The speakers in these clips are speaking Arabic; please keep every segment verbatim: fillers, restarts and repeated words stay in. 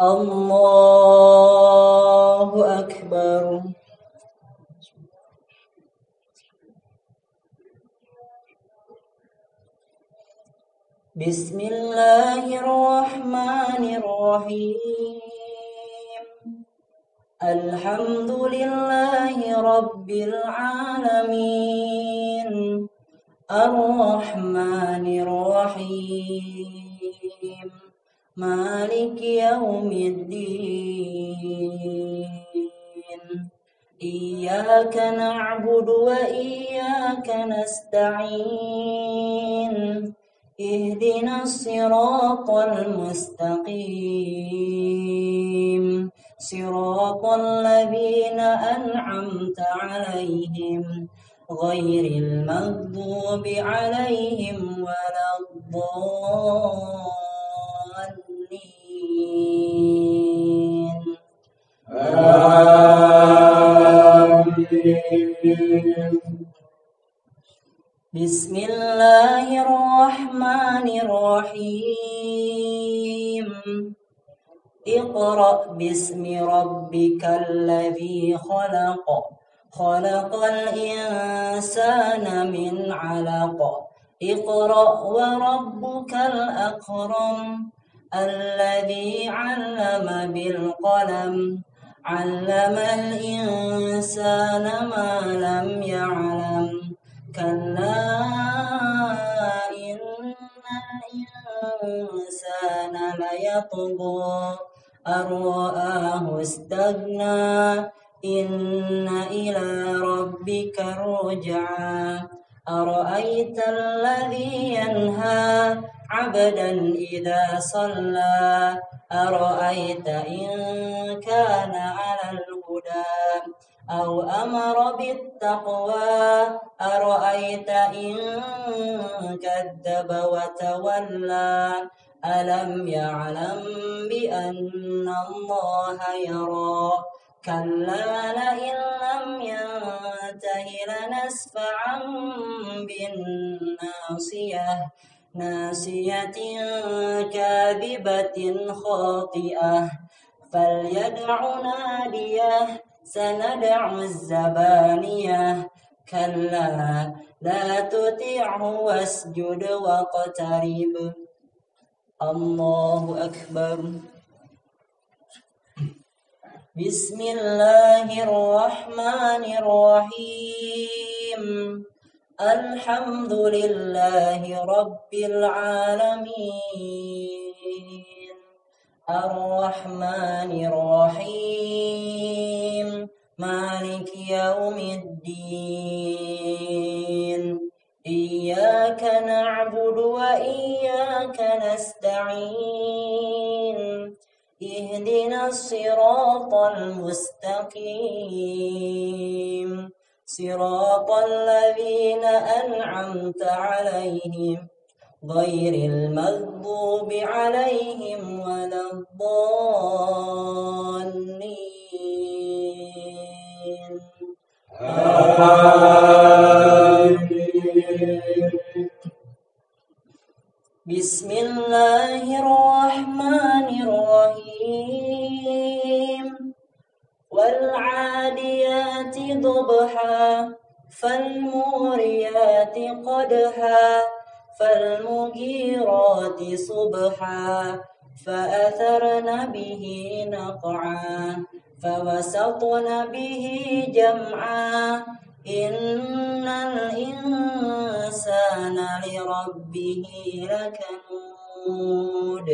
الله أكبر. بسم الله الرحمن الرحيم. الحمد لله رب العالمين الرحمن الرحيم مالك يوم الدين. إياك نعبد وإياك نستعين. اهدنا الصراط المستقيم صراط الذين أنعمت عليهم غير المغضوب عليهم ولا الضالين. آمين. بسم الله الرحمن الرحيم. اقرأ باسم ربك الذي خلق خلق الإنسان من علق. اقرأ وربك الأكرم الذي علم بالقلم علم الإنسان ما لم يعلم. كلا إن الإنسان ليطغى أن رآه استغنى. إن إلى ربك الرجعى. أرأيت الذي ينهى عبدا إذا صلى. أرأيت إن كان على الهدى أو أمر بالتقوى. أرأيت إن كذب وتولى. ألم يعلم بأن الله يرى. كلا لئن لم ينته لنسفعا بالناصية ناصية كاذبة خاطئة. فليدع ناديه سندع الزبانية. كلا لا تطعه واسجد واقترب. الله أكبر. بسم الله الرحمن الرحيم. الحمد لله رب العالمين الرحمن الرحيم مالك يوم الدين. إياك نعبد وإياك نستعين. اهدنا الصراط المستقيم صراط الذين أنعمت عليهم غير المغضوب عليهم ولا الضالين. بسم الله الرحمن الرحيم. والعاديات ضبحا فالموريات قدحا فالمغيرات صبحا فأثرن به نقعا فوسطن به جمعا. إن الإنسان لربه لكنود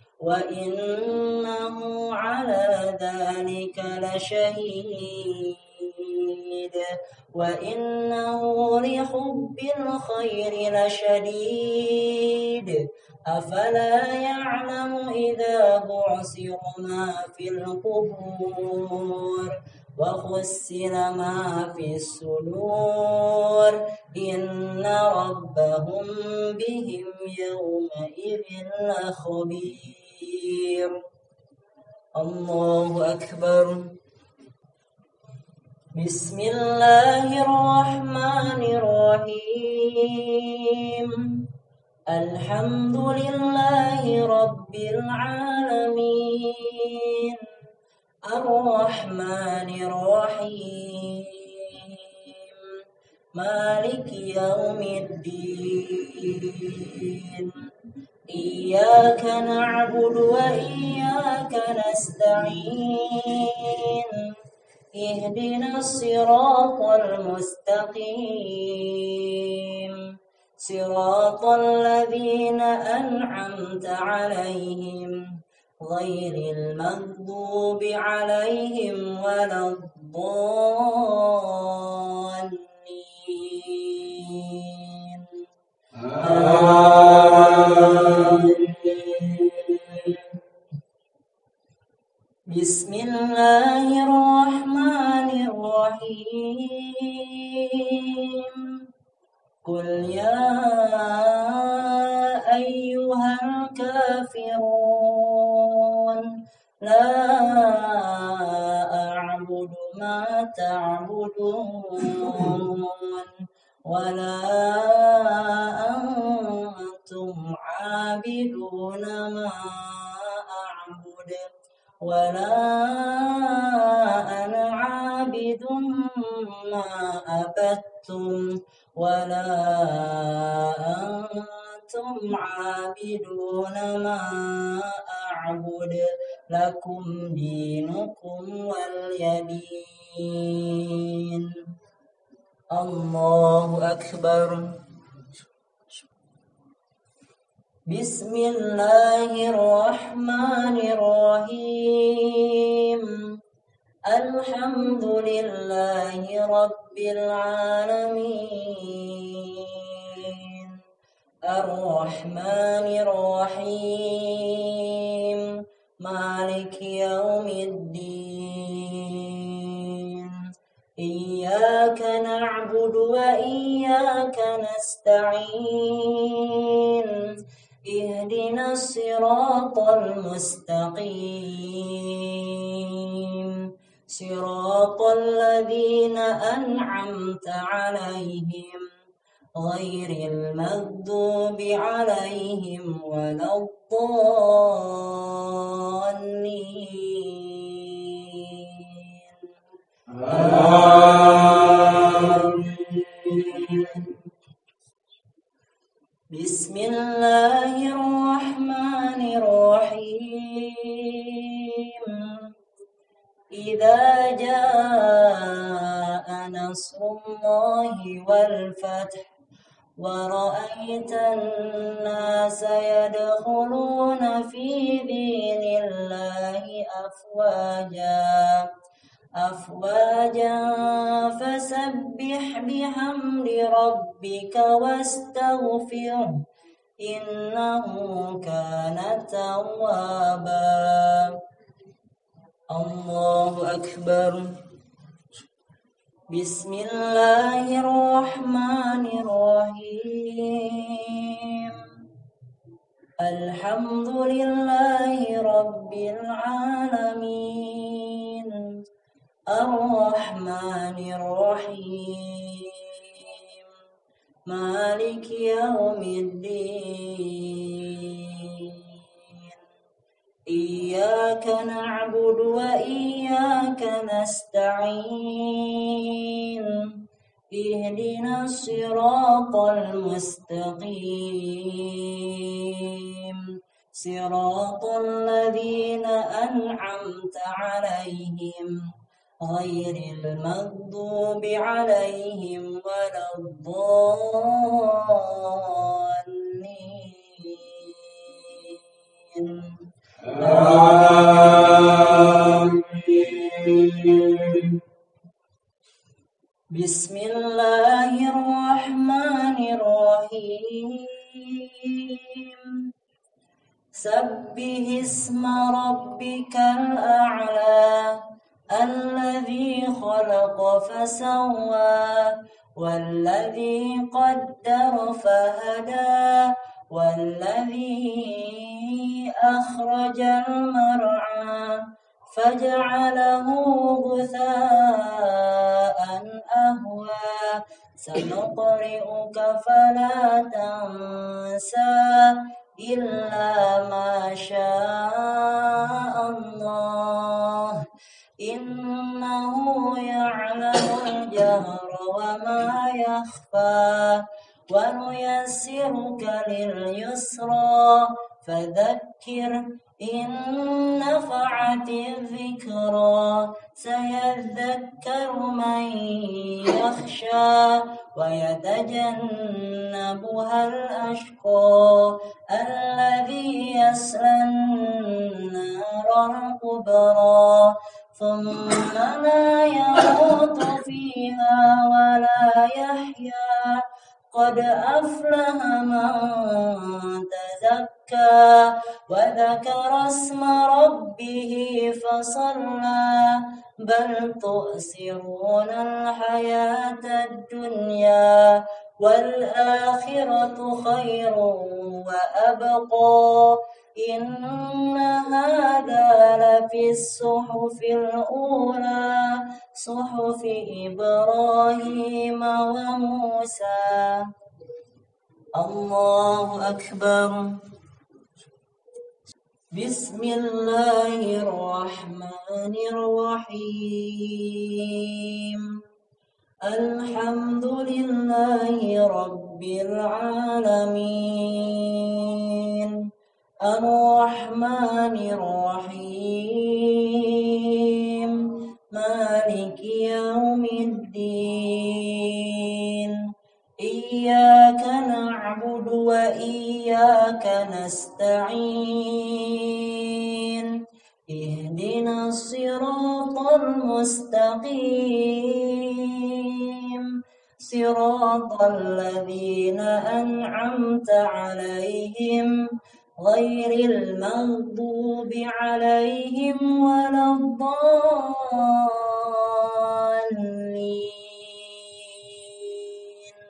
وإنه على ذلك لشهيد وإنه لحب الخير لشديد. أفلا يعلم إذا بعثر ما في القبور وحصل ما في الصدور. إن ربهم بهم يومئذ لخبير. الله أكبر. بسم الله الرحمن الرحيم. الحمد لله رب العالمين الرحمن الرحيم مالك يوم الدين إياك نعبد وإياك نستعين اهدنا الصراط المستقيم صراط الذين أنعمت عليهم غير المغضوب عليهم ولا الضالين آمين. بسم الله الرحمن الرحيم قل يا أيها الكافرون لا أعبد ما تعبدون ولا أنتم عابدون ما أعبد ولا أنا عابد ما عبدتم ولا أنتم عابدون ما أعبد لكم دينكم ولي دين. الله أكبر. بسم الله الرحمن الرحيم الحمد لله رب العالمين الرحمن الرحيم مالك يوم الدين إياك نعبد وإياك نستعين اهدنا الصراط المستقيم صراط الذين أنعمت عليهم غير المغضوب عليهم ولا الضالين آمين. بسم الله الرحمن الرحيم إذا جاء نصر الله والفتح ورأيت الناس يدخلون في دين الله أفواجا أفواجا فسبح بحمد ربك واستغفره إنه كان توابا. الله أكبر. بسم الله الرحمن الرحيم الحمد لله رب العالمين الرحمن الرحيم مالك يوم الدين إياك نعبد وإياك نستعين اهدنا الصراط المستقيم صراط الذين أنعمت عليهم غير المغضوب عليهم ولا الضالين آمين. بسم الله الرحمن الرحيم سبح اسم ربك الأعلى الذي خلق فسوى والذي قدر فهدى والذي أخرج المرعى فجعله غثاء أهوى سنقرئك فلا تنسى إلا ما شاء الله إنه يعلم الجهر وما يخفى ونيسرك لليسرى فذكر إن نفعت الذكرى سيذكر من يخشى ويتجنبها الأشقى الذي يصلى النار الكبرى ثم لا يموت فيها ولا يحيا قد أفلح من تزكى وذكر اسم ربه فصلى بل تؤثرون الحياة الدنيا والآخرة خير وأبقى إن هذا لفي الصحف الأولى صحف إبراهيم وموسى. الله أكبر. بسم الله الرحمن الرحيم الحمد لله رب العالمين الرحمن الرحيم مالك يوم الدين إياك نعبد وإياك نستعين اهدنا الصراط المستقيم صراط الذين أنعمت عليهم غير المغضوب عليهم ولا الضالين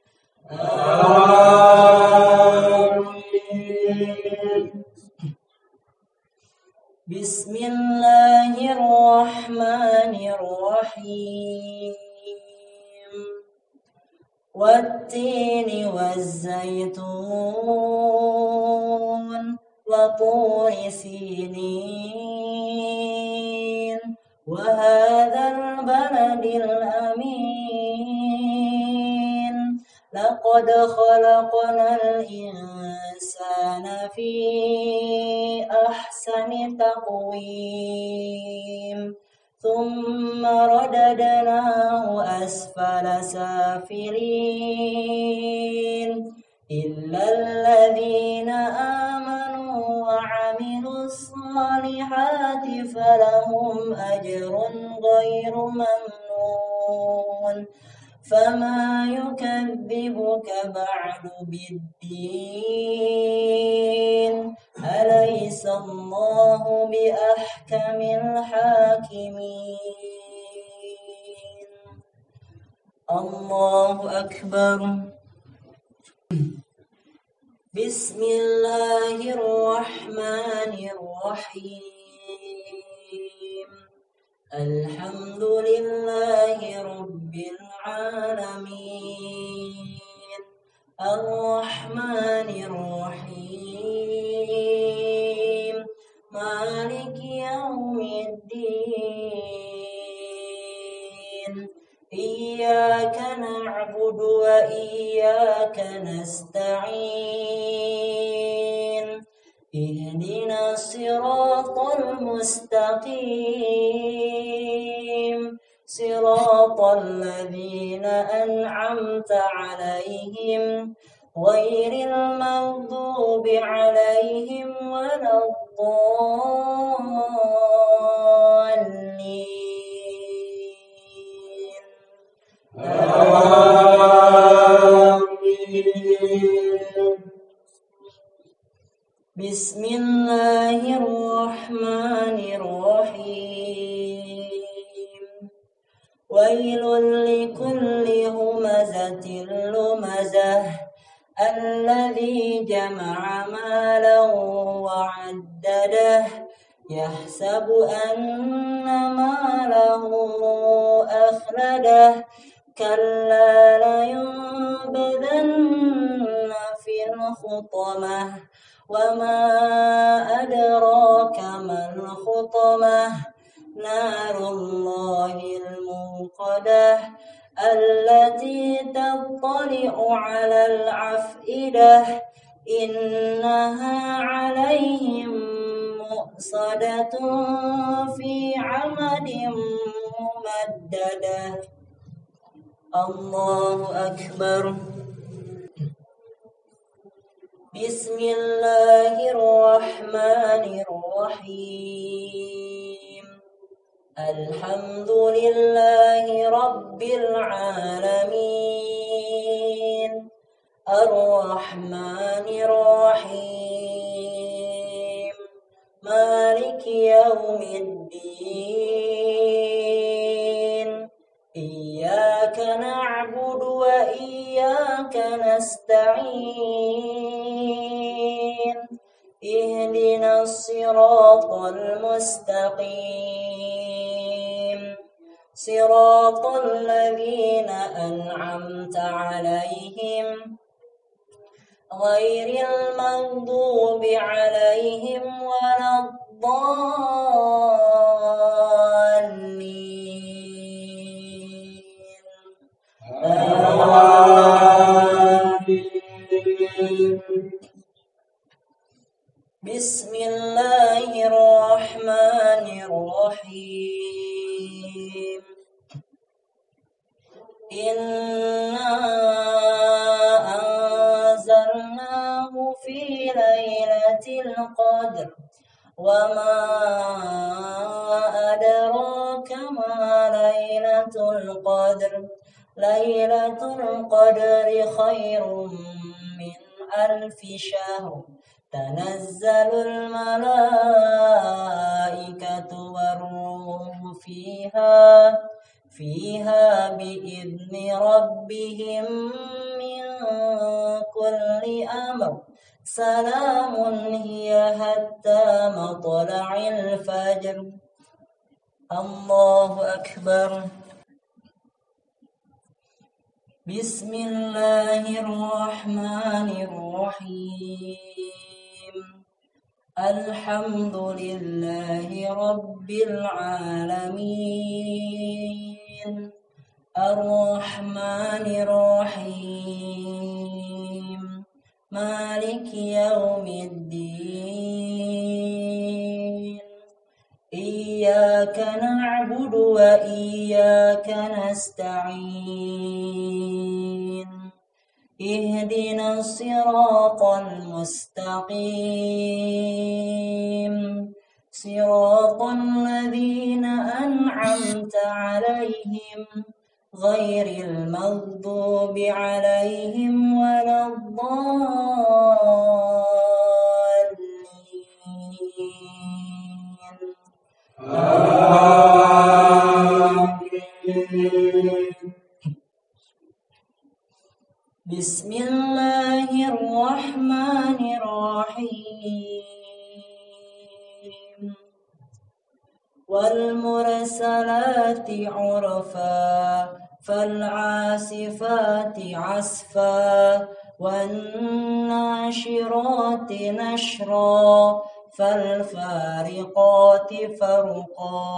آمين. بسم الله الرحمن الرحيم والتين والزيتون وطور سينين وهذا البلد الأمين لقد خلقنا الإنسان في أحسن تقويم ثم رددناه أسفل سافلين إلا الذين آمنوا وعملوا الصالحات فلهم أجر غير ممنون فما يكذبك بعد بالدين أليس الله بأحكم الحاكمين. الله أكبر. بسم الله الرحمن الرحيم الحمد لله رب العالمين الرحمن الرحيم مالك يوم الدين إياك نعبد وإياك نستعين اهدنا الصراط المستقيم صراط الذين أنعمت عليهم غير المغضوب عليهم ولا الضالين آمين. بسم الله الرحمن الرحيم ويل لكل همزة لمزة الذي جمع مالا وعدده يحسب أن ماله أخلده كلا لينبذن في الحطمة وما أدراك ما الحطمة نار الله الموقدة التي تطلع على الأفئدة إنها عليهم مؤصدة في عمد ممددة. الله أكبر. بسم الله الرحمن الرحيم. الحمد لله رب العالمين الرحمن الرحيم مالك يوم الدين إياك نعبد وإياك نستعين اهدنا الصراط المستقيم صراط الذين أنعمت عليهم غير المغضوب عليهم ولا الضالين. بسم الله الرحمن الرحيم. إنا أنزلناه في ليلة القدر وما أدراك ما ليلة القدر ليلة القدر خير من ألف شهر تنزل الملائكة والروح فيها فيها بإذن ربهم من كل أمر سلام هي حتى مطلع الفجر. الله أكبر. بسم الله الرحمن الرحيم. الحمد لله رب العالمين الرحمن الرحيم مالك يوم الدين إياك نعبد وإياك نستعين اهدنا الصراط المستقيم صراط الذين أنعمت عليهم غير المغضوب عليهم ولا الضالين. بسم الله الرحمن الرحيم. والمرسلات عرفا فالعاصفات عصفا والناشرات نشرا فالفارقات فرقا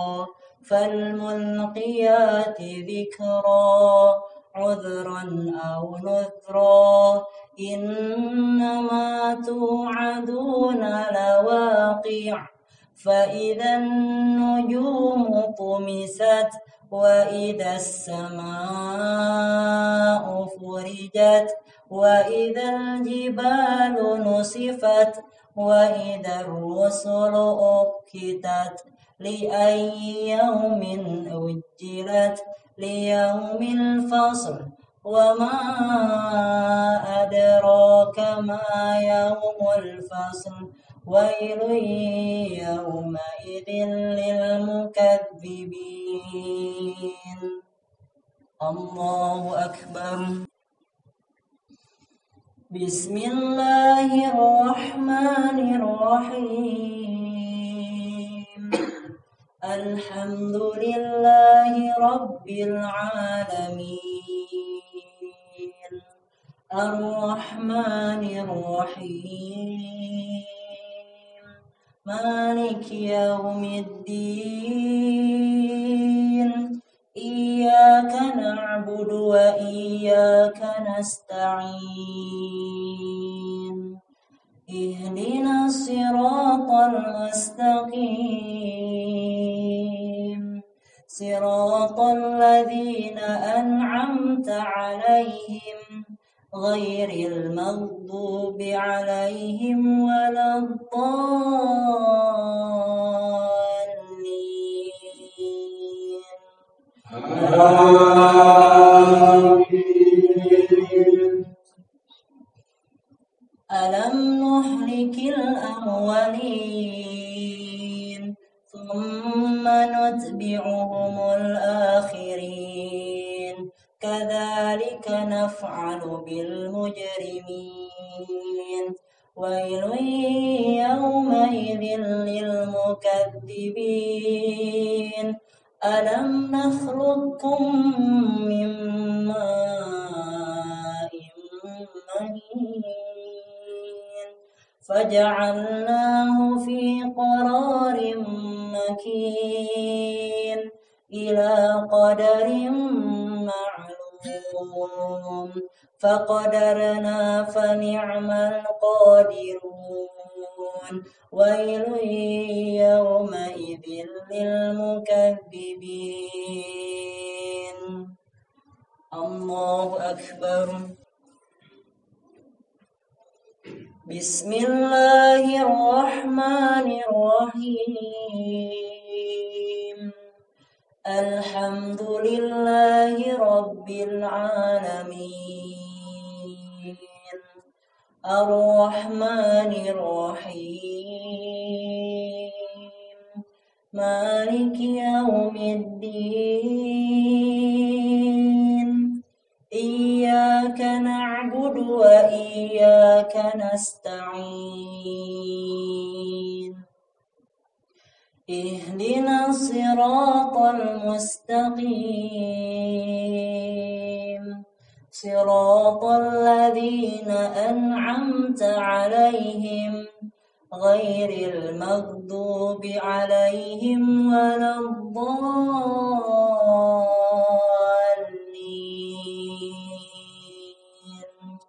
فالملقيات ذكرا عذرا أو نذرا إنما توعدون لواقع فإذا النجوم طمست وإذا السماء فرجت وإذا الجبال نسفت وإذا الرسل أقتت لأي يوم أجلت ليوم الفصل وما أدراك ما يوم الفصل ويل يومئذ للمكذبين. الله أكبر. بسم الله الرحمن الرحيم. الحمد لله رب العالمين الرحمن الرحيم مالك يوم الدين صراط الذين أنعمت عليهم غير المغضوب عليهم ولا الضالين. ألم نهلك الأولين ثم نتبعهم الآخرين كذلك نفعل بالمجرمين. ويل يومئذ للمكذبين. ألم نخلقكم من ماء مهين فجعلناه في قرار مكين إلى قدر معلوم فقدرنا فنعم القادرون. ويل يومئذ للمكذبين. الله أكبر. بسم الله الرحمن الرحيم. الحمد لله رب العالمين الرحمن الرحيم مالك يوم الدين. إياك نعبد وإياك نستعين. اهدنا الصراط المستقيم صراط الذين أنعمت عليهم غير المغضوب عليهم ولا الضالين.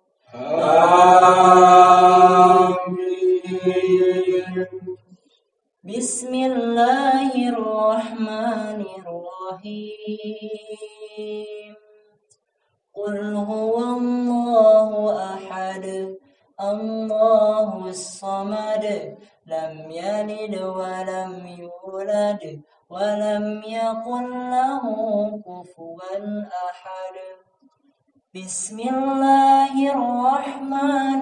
آمين. بسم الله الرحمن الرحيم. قل هو الله أحد الله الصمد لم يلد ولم يولد ولم يكن له كفوا أحد. بسم الله الرحمن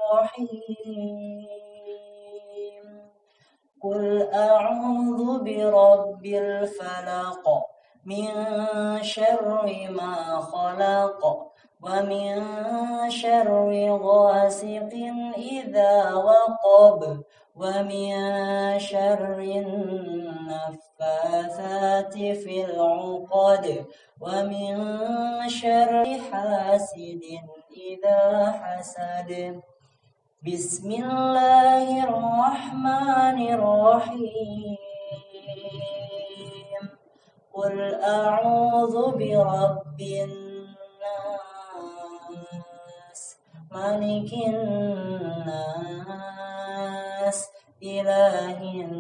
الرحيم. قل أعوذ برب الفلق من شر ما خلق ومن شر غاسق إذا وقب ومن شر النفاثات في العقد ومن شر حاسد إذا حسد. بسم الله الرحمن الرحيم. قل أعوذ برب الناس ملك الناس إله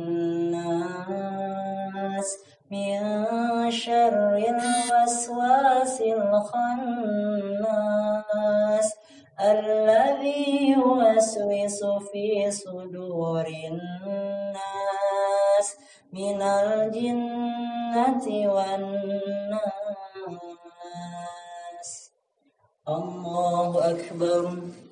الناس من شر الوسواس الخناس الذي يوسوس في صدور الناس من الجنة والناس. الله أكبر.